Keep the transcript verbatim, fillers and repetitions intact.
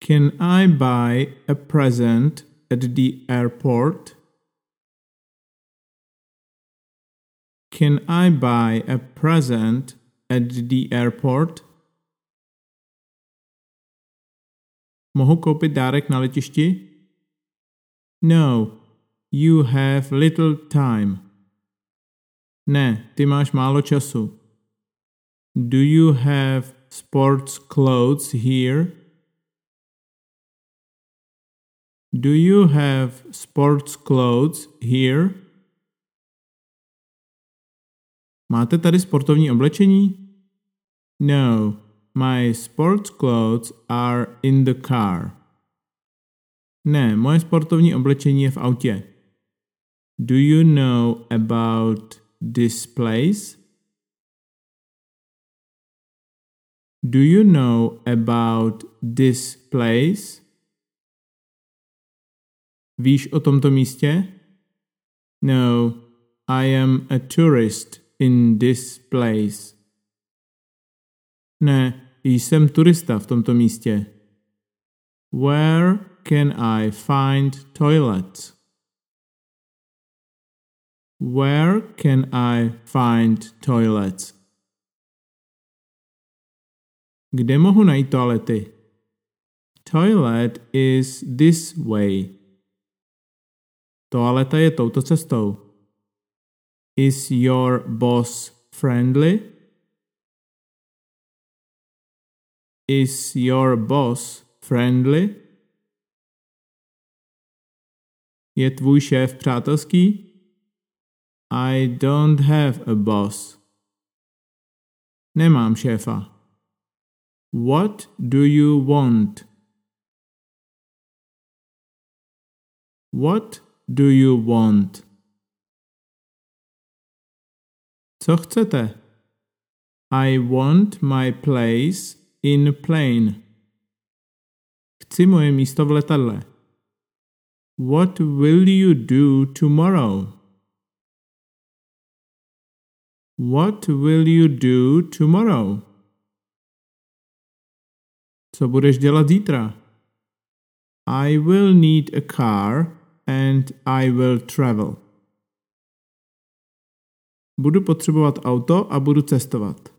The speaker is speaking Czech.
Can I buy a present at the airport? Can I buy a present at the airport? Mohu koupit dárek na letišti? No, you have little time. Ne, ty máš málo času. Do you have sports clothes here? Do you have sports clothes here? Máte tady sportovní oblečení? No, my sports clothes are in the car. Ne, moje sportovní oblečení je v autě. Do you know about this place? Do you know about this place? Víš o tomto místě? No, I am a tourist in this place. Ne, jsem turista v tomto místě. Where can I find toilets? Where can I find toilets? Kde mohu najít toalety? Toilet is this way. Toaleta je touto cestou. Is your boss friendly? Is your boss friendly? Je tvůj šéf přátelský? I don't have a boss. Nemám šéfa. What do you want? What do you want? Co chcete? I want my place in a plane. Chci moje místo v letadle. What will you do tomorrow? What will you do tomorrow? Co budeš dělat zítra? I will need a car and I will travel. Budu potřebovat auto a budu cestovat.